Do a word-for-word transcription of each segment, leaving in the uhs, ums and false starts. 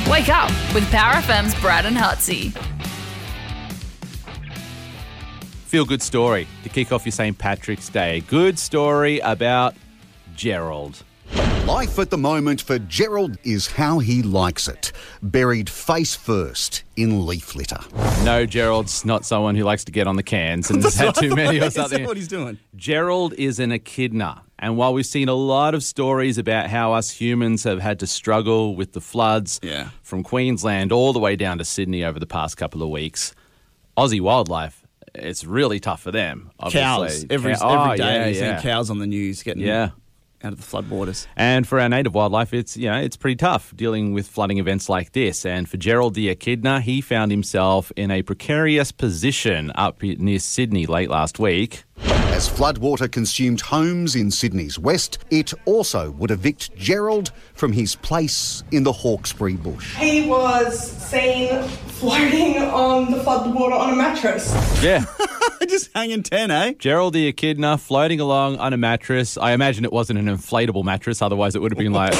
Wake up with Power F M's Brad and Hutsy. Feel good story to kick off your Saint Patrick's Day. Good story about Gerald. Life at the moment for Gerald is how he likes it. Buried face first in leaf litter. No, Gerald's not someone who likes to get on the cans and has had too many or something. Is that what he's doing? Gerald is an echidna. And while we've seen a lot of stories about how us humans have had to struggle with the floods Yeah. from Queensland all the way down to Sydney over the past couple of weeks, Aussie wildlife, it's really tough for them. Obviously. Cows. Every, Cow- every oh, day yeah, you're yeah. seeing cows on the news getting Yeah. out of the floodwaters. And for our native wildlife, it's you know it's pretty tough dealing with flooding events like this. And for Gerald the echidna, he found himself in a precarious position up near Sydney late last week. As floodwater consumed homes in Sydney's west, it also would evict Gerald from his place in the Hawkesbury bush. He was seen floating on the floodwater on a mattress. Yeah. Just hanging ten, eh? Gerald the echidna floating along on a mattress. I imagine it wasn't an inflatable mattress, otherwise it would have been like...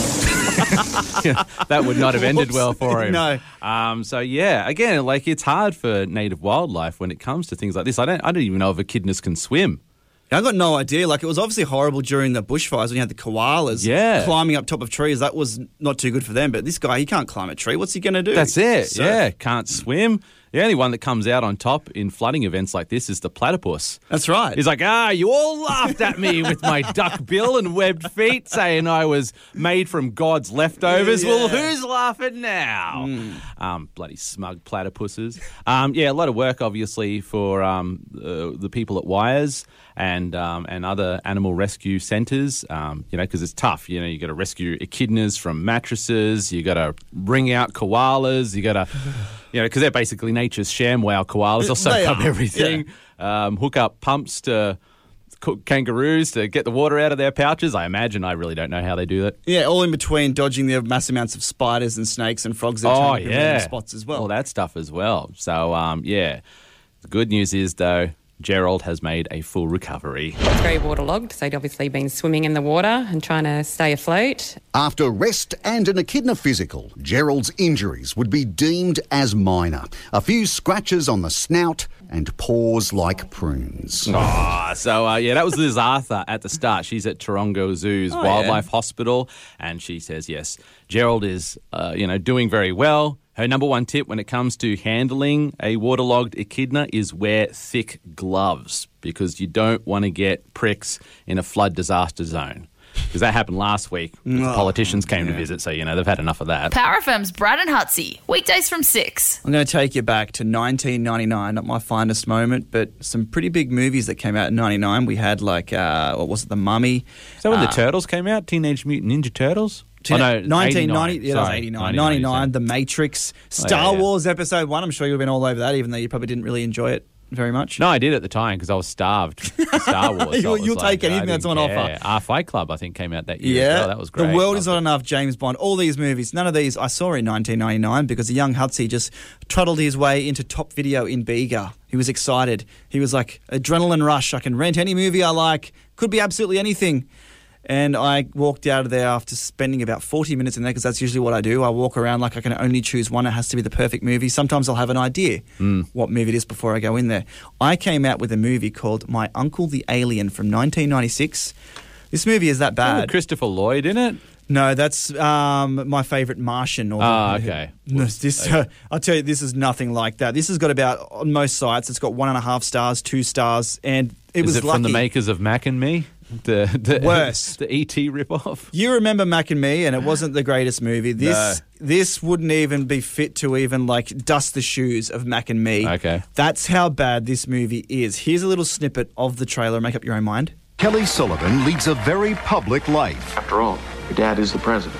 Yeah, that would not have ended well for him. No. Um, so, yeah, again, like it's hard for native wildlife when it comes to things like this. I don't I don't even know if echidnas can swim. I got no idea. Like, it was obviously horrible during the bushfires when you had the koalas Yeah. climbing up top of trees. That was not too good for them. But this guy, he can't climb a tree. What's he going to do? That's it, Surf. yeah. Can't swim. The only one that comes out on top in flooding events like this is the platypus. That's right. He's like, ah, you all laughed at me with my duck bill and webbed feet, saying I was made from God's leftovers. Yeah. Well, who's laughing now? Mm. Um, bloody smug platypuses. Um, yeah, a lot of work, obviously, for um, uh, the people at Wires and um, and other animal rescue centres, um, you know, because it's tough. You know, you got to rescue echidnas from mattresses. You got to bring out koalas. You got to... You know, because they're basically nature's ShamWow koalas. They'll soak They up are, everything, um, hook up pumps to c- kangaroos to get the water out of their pouches. I imagine. I really don't know how they do that. Yeah, all in between dodging the mass amounts of spiders and snakes and frogs that Oh, are trying to prevent yeah. them spots as well. All that stuff as well. So, um, yeah. The good news is, though, Gerald has made a full recovery. It's very waterlogged, so he'd obviously been swimming in the water and trying to stay afloat. After rest and an echidna physical, Gerald's injuries would be deemed as minor. A few scratches on the snout and paws like prunes. Oh, so, uh, yeah, that was Liz Arthur at the start. She's at Taronga Zoo's Oh, Wildlife yeah. Hospital, and she says, yes, Gerald is, uh, you know, doing very well. Her number one tip when it comes to handling a waterlogged echidna is wear thick gloves because you don't want to get pricks in a flood disaster zone. Because that happened last week. The Oh, politicians came to yeah. visit, so, you know, they've had enough of that. Power F M's Brad and Hutsy. Weekdays from six. I'm going to take you back to nineteen ninety-nine, not my finest moment, but some pretty big movies that came out in ninety-nine. We had, like, uh, what was it, The Mummy? So when Uh, the Turtles came out, Teenage Mutant Ninja Turtles? Oh, no, nineteen ninety, eighty-nine. yeah, that was Sorry, eighty-nine. ninety-nine, ninety-nine, so- The Matrix, Oh, Star yeah, yeah. Wars Episode one. I'm sure you've been all over that, even though you probably didn't really enjoy it very much. No, I did at the time because I was starved for Star Wars. so You'll- it was you'll like, take anything I that's didn't on care. offer. Our Fight Club, I think, came out that year. Yeah, as well. That was great. The World Is Loved Not it. Enough, James Bond, all these movies. None of these I saw in nineteen ninety-nine because the young Hutsy just trottled his way into top video in Bega. He was excited. He was like, adrenaline rush. I can rent any movie I like. Could be absolutely anything. And I walked out of there after spending about forty minutes in there because that's usually what I do. I walk around like I can only choose one. It has to be the perfect movie. Sometimes I'll have an idea Mm. what movie it is before I go in there. I came out with a movie called My Uncle the Alien from nineteen ninety-six. This movie is that Oh, bad. Christopher Lloyd in it? No, that's um, my favourite Martian. Or Ah, okay. No, this, uh, I'll tell you, this is nothing like that. This has got about, on most sites, it's got one and a half stars, two stars, and it Is was it lucky. from the makers of Mac and Me? The, the Worse. The E T ripoff? You remember Mac and Me, and it wasn't the greatest movie. This this wouldn't even be fit to even like dust the shoes of Mac and Me. Okay. That's how bad this movie is. Here's a little snippet of the trailer. Make up your own mind. Kelly Sullivan leads a very public life, After all, your dad is the president.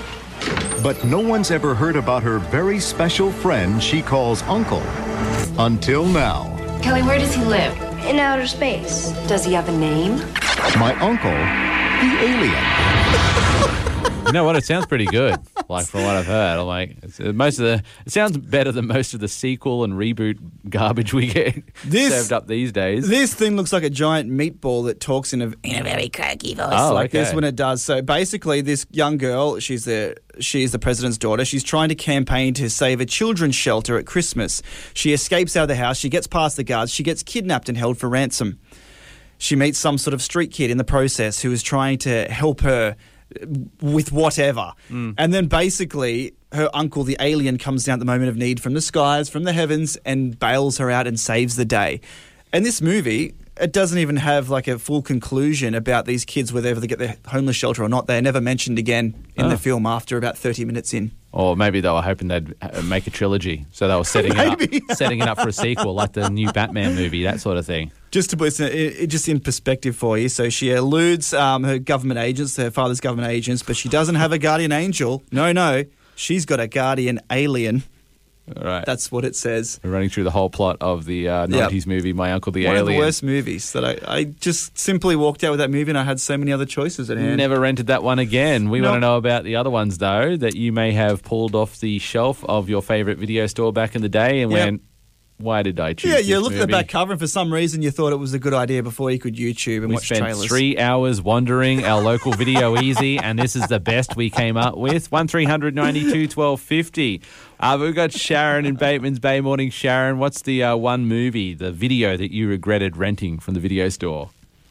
but no one's ever heard about her very special friend she calls Uncle. Until now. Kelly, where does he live? In outer space. Does he have a name? My uncle, the alien. You know what? It sounds pretty good. Like from what I've heard, I'm like it's, uh, most of the. It sounds better than most of the sequel and reboot garbage we get This- served up these days. This thing looks like a giant meatball that talks in a, in a very croaky voice Oh, like okay. this when it does. So basically, this young girl, she's the she's the president's daughter. She's trying to campaign to save a children's shelter at Christmas. She escapes out of the house. She gets past the guards. She gets kidnapped and held for ransom. She meets some sort of street kid in the process who is trying to help her with whatever. Mm. And then basically her uncle, the alien, comes down at the moment of need from the skies, from the heavens, and bails her out and saves the day. And this movie, it doesn't even have like a full conclusion about these kids, whether they get their homeless shelter or not. They're never mentioned again in Oh. the film after about thirty minutes in. Or maybe they were hoping they'd uh, make a trilogy, so they were setting it up, setting it up for a sequel, like the new Batman movie, that sort of thing. Just to put it, it just in perspective for you, so she eludes um, her government agents, her father's government agents, but she doesn't have a guardian angel. No, no, she's got a guardian alien. All right. That's what it says. We're running through the whole plot of the uh, nineties movie, My Uncle the One Alien. of the worst movies that I, I just simply walked out with that movie and I had so many other choices at hand. Never rented that one again. We No. want to know about the other ones, though, that you may have pulled off the shelf of your favourite video store back in the day and Yep. went, why did I choose Yeah, this you looked at the movie? back cover and for some reason you thought it was a good idea before you could YouTube and We watch spent trailers. three hours wandering our local Video Easy, and this is the best we came up with. one three hundred ninety-two twelve fifty. Uh, we've got Sharon in Bateman's Bay. Morning, Sharon. What's the uh, one movie, the video that you regretted renting from the video store?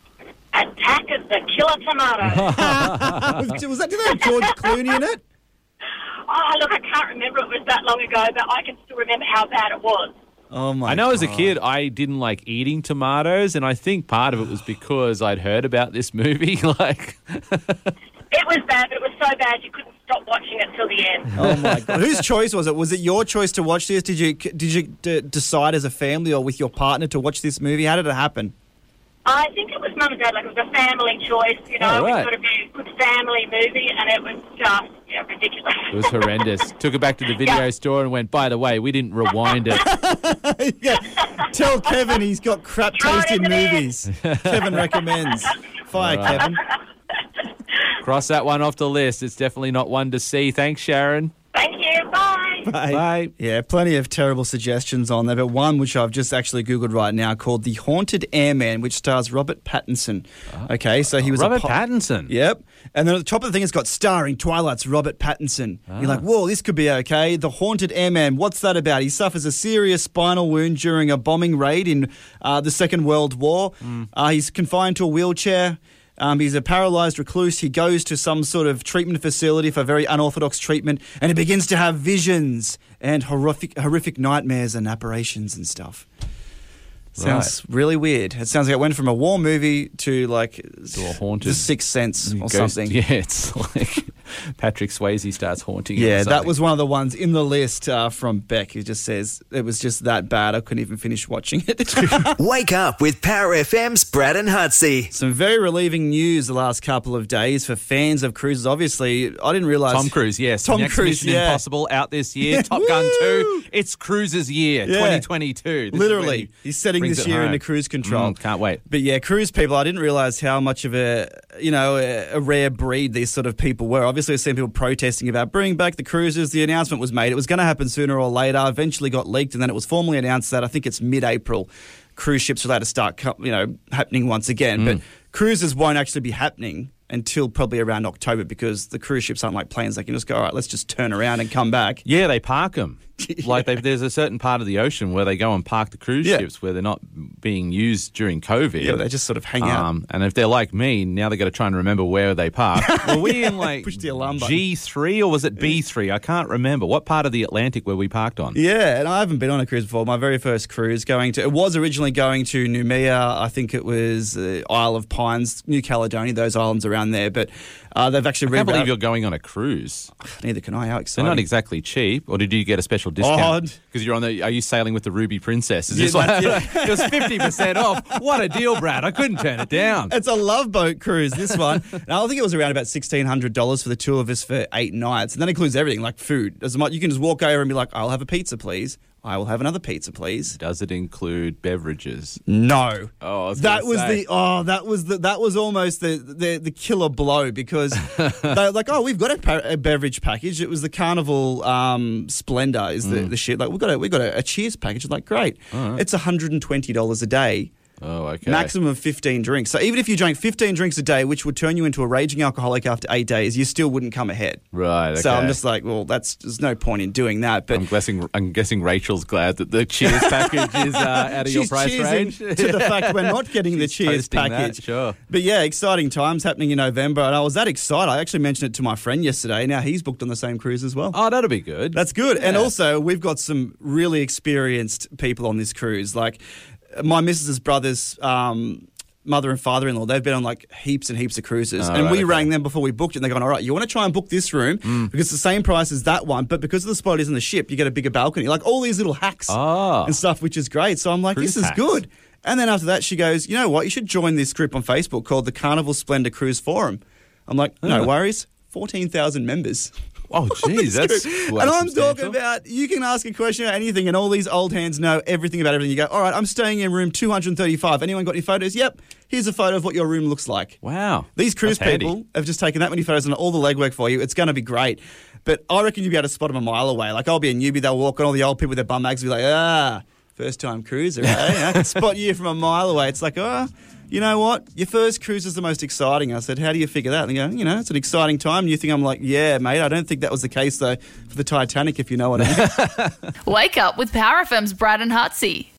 Attack of the Killer Tomato. was, was that, did that have George Clooney in it? Oh, look, I can't remember. It was that long ago, but I can still remember how bad it was. Oh, my I know as a God. kid I didn't like eating tomatoes, and I think part of it was because I'd heard about this movie. Like, It was bad, but it was so bad you couldn't stop watching it till the end. Oh, my God. Whose choice was it? Was it your choice to watch this? Did you did you d- decide as a family or with your partner to watch this movie? How did it happen? I think it was mum and dad, like it was a family choice, you know. Oh, right. We thought it'd be a good family movie, and it was just, yeah, ridiculous. it was horrendous. Took it back to the video Yeah. store and went, by the way, we didn't rewind it. Yeah. Tell Kevin he's got crap Throw it taste in in the bin. movies. Kevin recommends. Fire, All right. Kevin. Cross that one off the list. It's definitely not one to see. Thanks, Sharon. Thank you. Bye. Bye. Bye. Yeah, plenty of terrible suggestions on there, but one which I've just actually Googled right now called The Haunted Airman, which stars Robert Pattinson. Okay, so he was Robert a po- Pattinson. Yep. And then at the top of the thing, it's got starring Twilight's Robert Pattinson. You're like, whoa, this could be okay. The Haunted Airman, what's that about? He suffers a serious spinal wound during a bombing raid in uh, the Second World War. Uh, he's confined to a wheelchair. Um, he's a paralysed recluse. He goes to some sort of treatment facility for very unorthodox treatment, and he begins to have visions and horrific, horrific nightmares and apparitions and stuff. Sounds really weird. It sounds like it went from a war movie to like To a haunted- The Sixth Sense or Ghost- something. Yeah, it's like Patrick Swayze starts haunting him or Yeah, that something. was one of the ones in the list uh, from Beck who just says it was just that bad. I couldn't even finish watching it. Wake up with Power F M's Brad and Hutsy. Some very relieving news the last couple of days for fans of cruises. Obviously, I didn't realise... Tom Cruise, yes. Tom Next Cruise, Mission yeah. Impossible out this year. Yeah, Top Gun woo! two. It's Cruise's year, Yeah. twenty twenty-two. This is when Literally, he he's setting brings this it year home. into cruise control. Mm, can't wait. But yeah, cruise people, I didn't realise how much of a, you know, a, a rare breed these sort of people were. Obviously, I've seen people protesting about bring back the cruises. The announcement was made. It was going to happen sooner or later. Eventually got leaked, and then it was formally announced that I think it's mid-April. Cruise ships are allowed to start, co- you know, happening once again. Mm. But cruises won't actually be happening until probably around October because the cruise ships aren't like planes. They can just go, all right, let's just turn around and come back. Yeah, they park them. Like they, there's a certain part of the ocean where they go and park the cruise Yeah. ships where they're not being used during COVID. Yeah, they just sort of hang out. Um, and if they're like me, now they've got to try and remember where they park. Were we in like Push the alarm button. G three or was it B three? I can't remember. What part of the Atlantic were we parked on? Yeah, and I haven't been on a cruise before. My very first cruise going to, it was originally going to Noumea. I think it was uh, Isle of Pines, New Caledonia, those islands around there. But uh, they've actually I can't believe rerouted- you're going on a cruise. Neither can I. How They're exciting. not exactly cheap. Or did you get a special discount? Odd. Because you're on the. Are you sailing with the Ruby Princess? Is Yeah, this like, that's it was fifty percent off? What a deal, Brad! I couldn't turn it down. It's a love boat cruise, this one. And I think it was around about sixteen hundred dollars for the two of us for eight nights. And that includes everything, like food. As much, you can just walk over and be like, I'll have a pizza, please. I will have another pizza, please. Does it include beverages? No. Oh, I was that gonna was say. the oh, that was the that was almost the the, the killer blow because they're like, oh, we've got a, pa- a beverage package. It was the Carnival um, Splendor is the, Mm. the shit. Like we've got a we've got a, a Cheers package. Like great, All right. it's one hundred twenty dollars a day. Oh, okay. Maximum of fifteen drinks. So even if you drank fifteen drinks a day, which would turn you into a raging alcoholic after eight days, you still wouldn't come ahead. Right. Okay. So I'm just like, well, that's there's no point in doing that. But I'm guessing I'm guessing Rachel's glad that the Cheers package is uh, out of your she's price cheersing range. to the fact we're not getting the She's Cheers toasting that, package. sure. But yeah, exciting times happening in November, and I was that excited. I actually mentioned it to my friend yesterday. Now he's booked on the same cruise as well. Oh, that'll be good. That's good. And Yeah. also, we've got some really experienced people on this cruise. Like my missus's brother's um, mother and father-in-law, they've been on like heaps and heaps of cruises. Oh, and right, we okay. rang them before we booked it, and they're going, all right, you want to try and book this room Mm. because it's the same price as that one, but because of the spot is in the ship, you get a bigger balcony. Like all these little hacks Ah. and stuff, which is great. So I'm like, Cruise this is hacks. good. And then after that, she goes, you know what? You should join this group on Facebook called the Carnival Splendor Cruise Forum. I'm like, no Oh. worries. fourteen thousand members. Oh, geez, that's and quite I'm substantial. talking about, you can ask a question about anything, and all these old hands know everything about everything. You go, all right, I'm staying in room two hundred thirty-five. Anyone got any photos? Yep. Here's a photo of what your room looks like. Wow. These cruise That's handy. people have just taken that many photos and all the legwork for you. It's going to be great. But I reckon you'll be able to spot them a mile away. Like, I'll be a newbie, they'll walk on, all the old people with their bum bags will be like, ah, first time cruiser, eh? I can spot you from a mile away. It's like, oh, you know what? Your first cruise is the most exciting. I said, how do you figure that? And they go, you know, it's an exciting time. And you think I'm like, yeah, mate. I don't think that was the case, though, for the Titanic, if you know what I mean. Wake up with Power F M's Brad and Hutsy.